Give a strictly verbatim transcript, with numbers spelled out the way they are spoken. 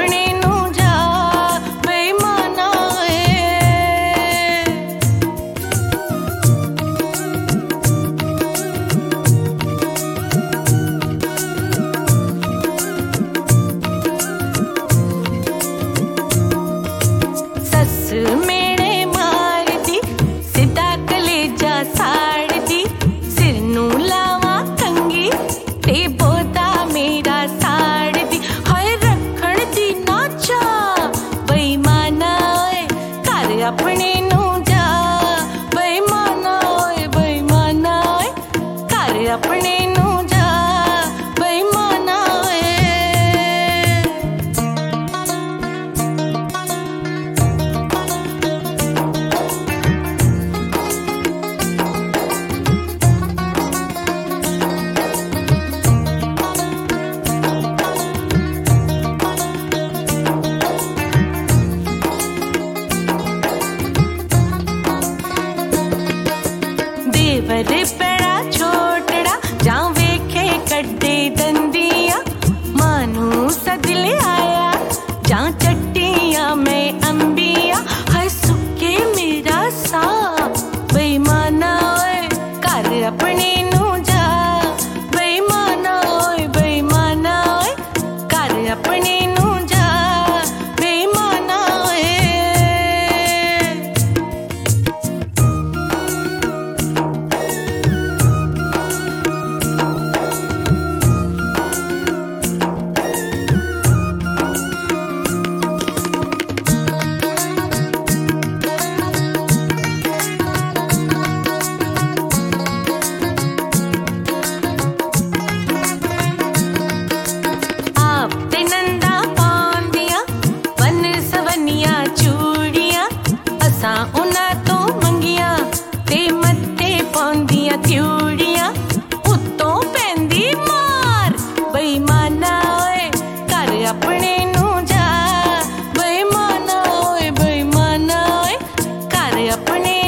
अपने नू जा बेईमाना सस मेरे मार दी सीधा कलेजा साड़ दी सिर नू लावा कंगी ते बोता मेरा साड़ दी हाय रखण दी ना चा बेईमाना ओए कर अपने नू जा बेईमाना ओए बेईमाना ओए कर अपने नू जा बेईमाना ओए देवर बड़ा छोटड़ा जां वेखे कड्डे दंदियां मानू सदले आया जां चट्टियां में अंबिया हाय सुके मेरा सा बेईमाना ओए कर अपने नू जा बेईमाना ओए बेईमाना ओए कर अपने नू जा बेईमाना ओए आप ते नंदा पांदियां वन सवनियां चूड़ियां असां उन्हां तो मंगियां ते मत्थे पांदियां त्यूड़ियां उत्तों पैंदी मार बेईमाना ओए कर अपने नू जा बेईमाना ओए बेईमाना ओए कर अपने